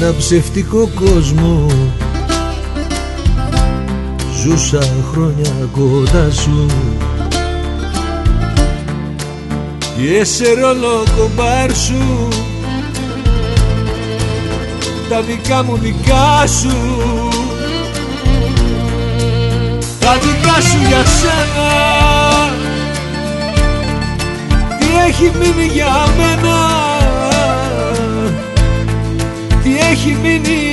ένα ψευτικό κόσμο. Ζούσα χρόνια κοντά σου και σε ρόλο κομπάρ σου, τα δικά μου δικά σου, τα δικά σου για σένα. Τι έχει μείνει για μένα, τι έχει μείνει